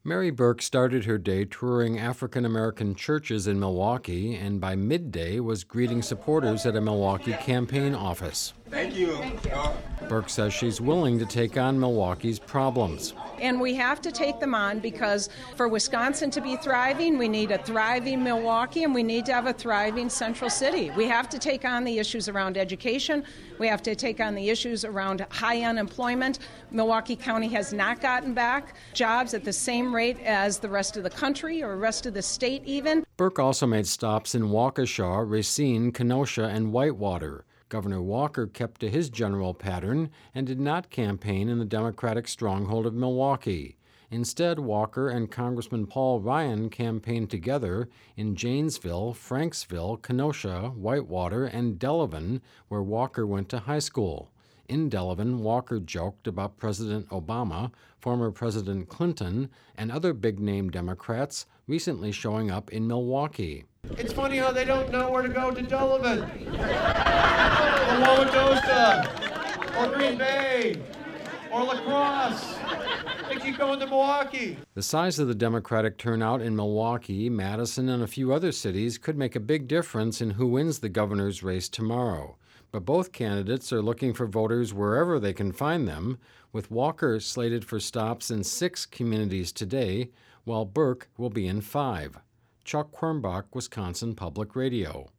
Mary Burke started her day touring African American churches in Milwaukee and by midday was greeting supporters at a Milwaukee campaign office. Thank you. Burke says she's willing to take on Milwaukee's problems. And we have to take them on because for Wisconsin to be thriving, we need a thriving Milwaukee and we need to have a thriving Central City. We have to take on the issues around education. We have to take on the issues around high unemployment. Milwaukee County has not gotten back jobs at the same rate as the rest of the country or rest of the state even. Burke also made stops in Waukesha, Racine, Kenosha, and Whitewater. Governor Walker kept to his general pattern and did not campaign in the Democratic stronghold of Milwaukee. Instead, Walker and Congressman Paul Ryan campaigned together in Janesville, Franksville, Kenosha, Whitewater, and Delavan, where Walker went to high school. In Delavan, Walker joked about President Obama, former President Clinton, and other big-name Democrats recently showing up in Milwaukee. It's funny how they don't know where to go to Delavan, or Wauwatosa, or Green Bay, or La Crosse. They keep going to Milwaukee. The size of the Democratic turnout in Milwaukee, Madison, and a few other cities could make a big difference in who wins the governor's race tomorrow. But both candidates are looking for voters wherever they can find them, with Walker slated for stops in 6 communities today, while Burke will be in 5. Chuck Quirmbach, Wisconsin Public Radio.